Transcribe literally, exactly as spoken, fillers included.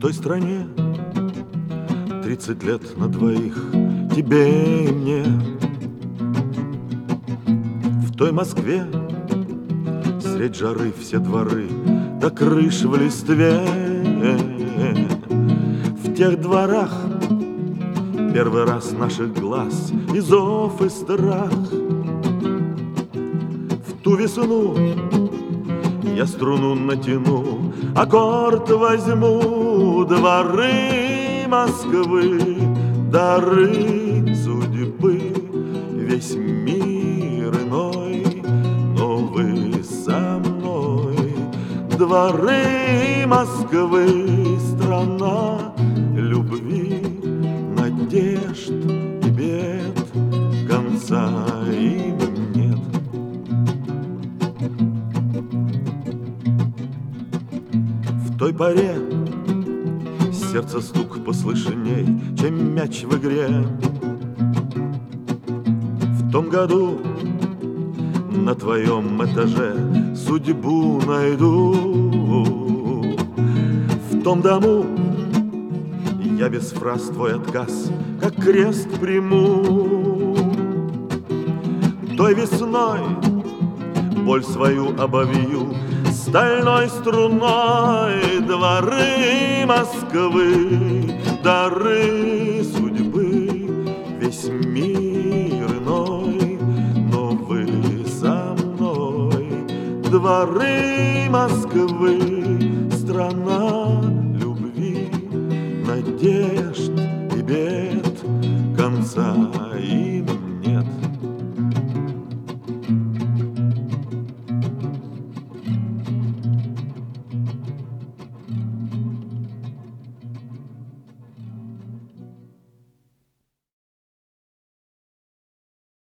той стране тридцать лет на двоих, тебе и мне. В той Москве средь жары все дворы до крыш в листве. В тех дворах первый раз наших глаз и зов, и страх. В ту весну я струну натяну, аккорд возьму, дворы Москвы, дары судьбы, весь мир иной, но вы со мной. Дворы Москвы, страна любви, надежд и бед, конца им нет. В той поре сердце стук послышней, чем мяч в игре. В том году на твоем этаже судьбу найду. В том дому я без фраз твой отказ как крест приму. Той весной боль свою обовью стальной струной. Дворы Москвы, дары судьбы, весь мир иной, но вы со мной. Дворы Москвы, страна любви, надежд и бед, конца им